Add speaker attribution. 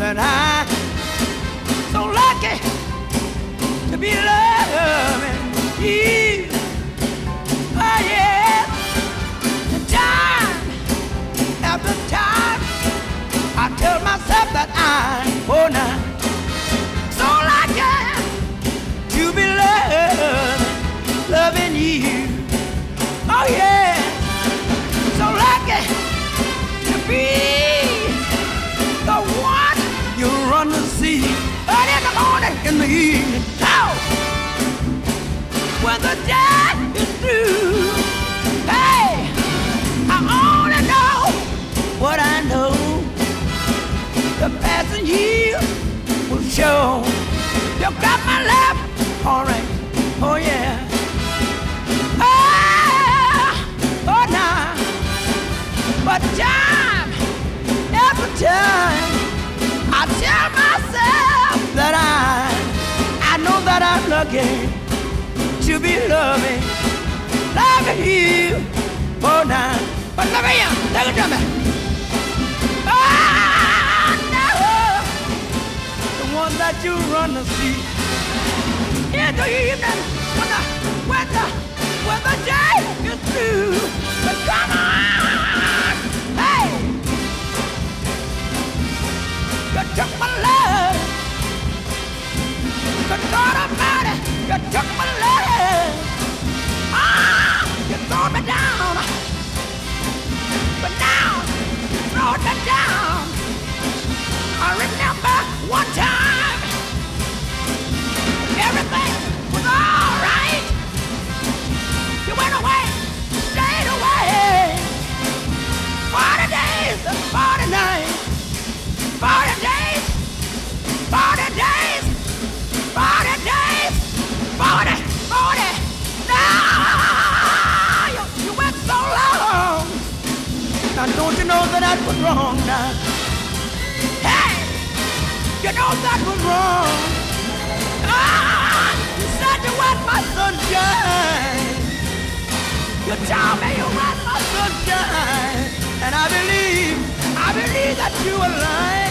Speaker 1: that I'm so lucky to be loving you. Oh yeah, time after time, I tell myself that I'm now so lucky to be loving you. Oh yeah, so lucky to be the one you run to see early in the morning, in the evening. Oh, when the day is through, hey, I only know what I know. The passing year will show. You got my love, alright. Oh yeah. Oh now, but time after time, I tell myself that I know that I'm lucky to be loving you. Oh now, but look at you, take it to me. No, the one that you run to see in the evening when the day is through. But come on, hey, you took my love. Good God Almighty, you took my love. You throw me down, but now you throw me down. I remember one time everything was all right. You went away, stayed away. 40 days and 40 nights, 40 days, 40 days, 40 days, 40, 40. Now you went so long. Now don't you know that that was wrong now? Hey, you know that was wrong. You said you want my sunshine. You told me you want my sunshine. And I believe that you were lying.